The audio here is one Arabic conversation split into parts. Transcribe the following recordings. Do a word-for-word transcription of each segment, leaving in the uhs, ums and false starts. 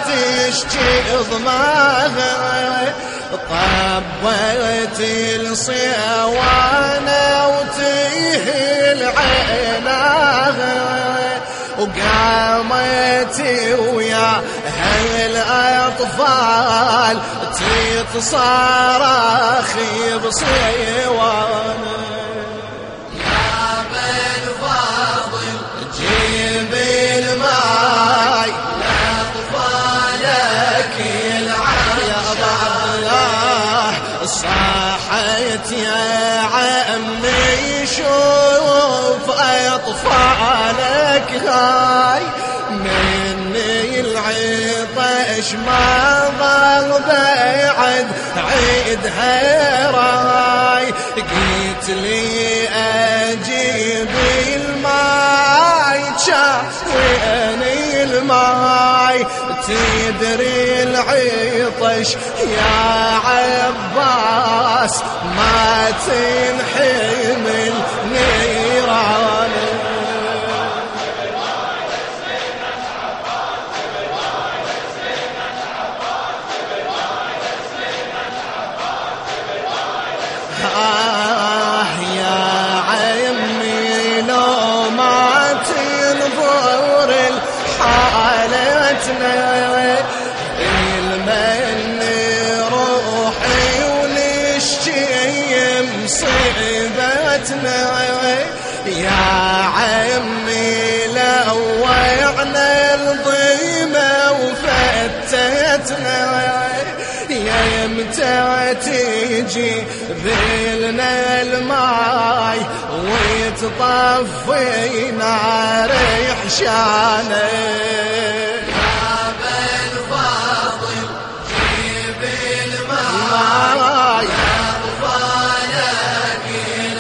تشجي ضماها طبيت الصيوانة وتيه العناها وقامت ويا هالأطفال تتصارخ بصيوانة يا بالفاضل جيب الماي لأطفالك العطشان يا ضعف صاحت يا عمي شوف أطفالك هاي مني العطش ما ظل بعد عيدها راي قلت لي أجيب الماي تشاويني الماي تدري العطش يا عباس ما تنحمل نيران آه يا عمي لو ما تنظر حالتنا المن روحي ونشتي مصيبتنا يا عمي لوعنا الضيمة وفتتنا يا يمتى تيجي ذلنا الماي وتطفي نار حشانه يا بالفاضل جيب الماي لأطفالك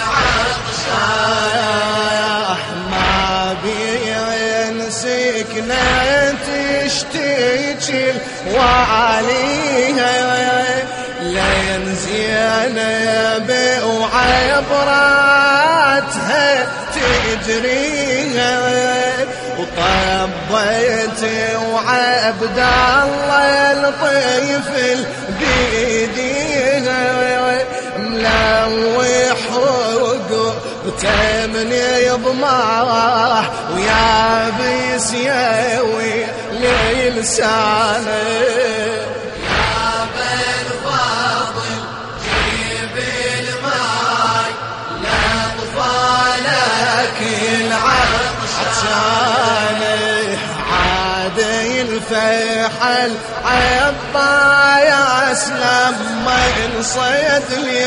العطشان ما بين سكنة تشتكي وعليها لين زينب وعبراتها تجريها وطبيت وعبد الله الطفل بيديها ملوح وتمني ضماه ويا بيس ياوي للسانه يا بالفاضل جيب الماي لأطفالك العطشان عادي الفحل عبايا اسلم ما انصيد لي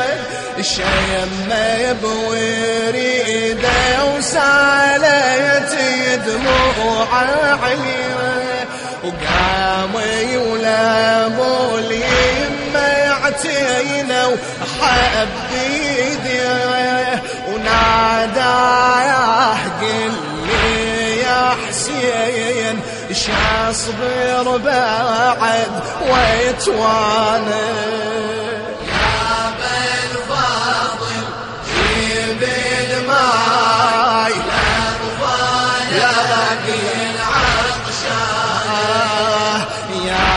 الشيم بوريده وسالت دموع عليه وقامي ولابو اليمة يعتينا وحب بيديه ونادى قل لي يا حسين شاصبر بعد ويتوانا يا بالفاضل جيب الماي لأطفالك العطشان يا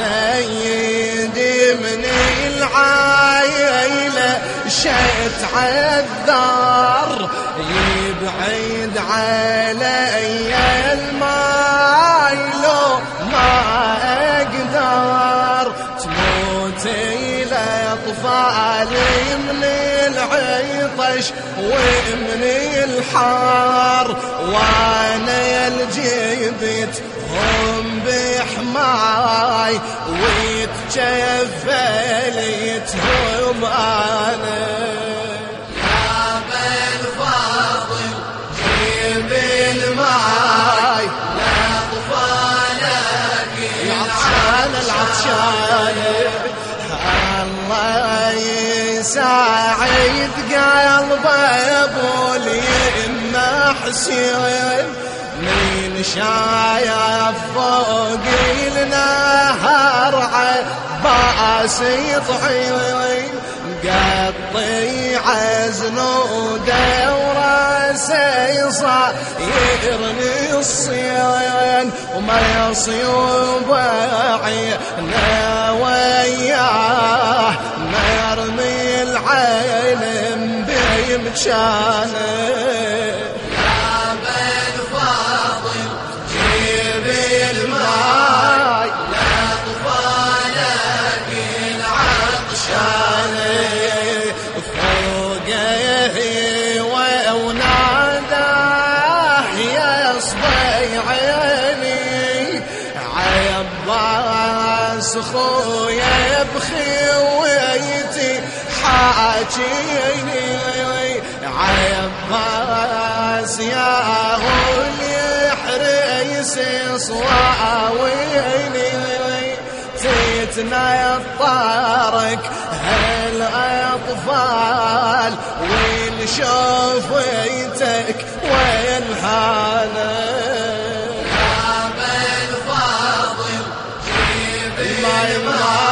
سيدي من العايلة شيت عالدار يبعد علي الماي لو ما أقدر تموتي لأطفالي من العطش ومن الحار وانا الجبت هم بحماي ويتجفلتهم انا يا بالفاضل جيب الماي لأطفالك العطشان العطشان الله يساعد قلب ابو اليمة حسين من شايف فوق النهر عباس يطعين قطيع زنوده وراسه صايرني الصين وما يصيب عينا وياه مرمي العالم بمكانه. يا بن فاضل جيب الماي لأطفالك العطشان فوقه وناداه يا صبي عيني عباس خويا بخويتي حاجيني عباس يا هو يحرس صواويني فتنا يطارك هالاطفال وين شوفيتك وين حالك. يا بن فاضل جيب الماي